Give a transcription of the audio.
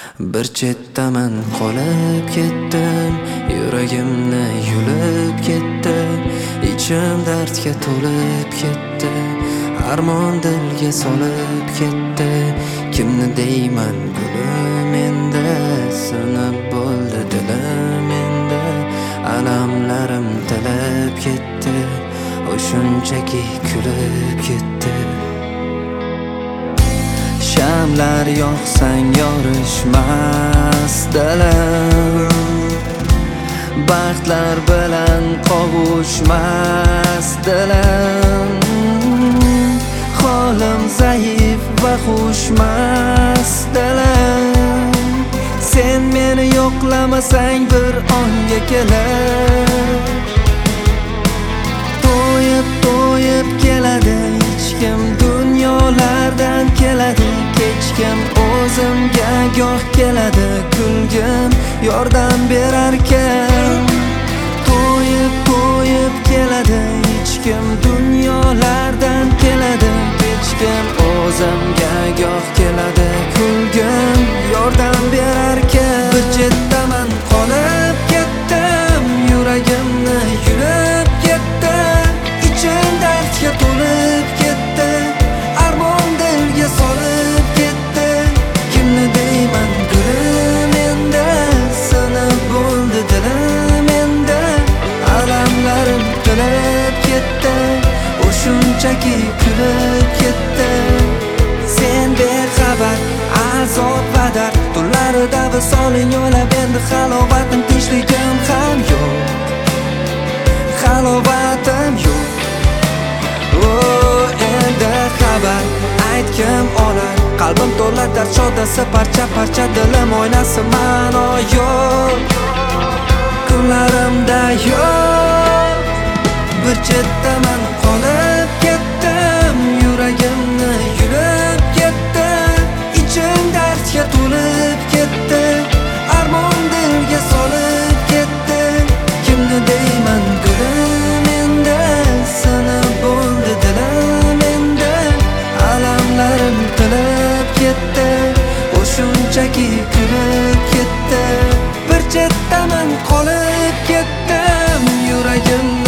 Bir chetdaman qolib ketdim, yuragimni yulib ketdi, ichim dardga to'lib ketdi, armon dilga solib ketdi. Kimni deyman gulim endi, sinib bo'ldi dilim endi, alamlarim tilib ketdi, o shunchaki kulib ketdi. Shamlar yoqsang yorishmas dilim, baxtlar bilan qovushmas dilim. Holim zaif va xushmas dilim, sen meni yo'qlamasang bir onga kelib, to'yib keladi hech kim, dunyolardan keladi kechkim, o'zimga goh keladi kulgim, yordam berarkan. To'yib keladi hech kim, dunyolardan keladi kechkim, o'zimga goh keladi kulgim, yordam berarkan. Bir chetdaman qolib ketdim, yuragimni yulib ketdi, ichim dardga to'lib ketdi, armon dilga solib ketdi. Kimni deyman gulim endi, sinib bo'ldi dilim endi, alamlarim tilib ketdi, o shunchaki kulib ketdi. Sen bexabar azob va dard tunlarida visoling o'ylab, endi halovatim tinchligim ham yo'q, halovatim yo'q. Endi xabar aytgim olar, qalbim to'la dard shodasi, parcha dilim o'ynasi ma'no yo'q, kunlarimda yo'q. Bir chetdaman qolib ketdim, yuragimni yulib ketdi, ichim dardga to'lib ketdi, armon dilga solib ketdi. Kimni deyman gulim endi, sinib bo'ldi dilim endi, alamlarim tilib ketdi, o shunchaki kulib ketdi. Bir chetdaman qolib ketdim, yuragim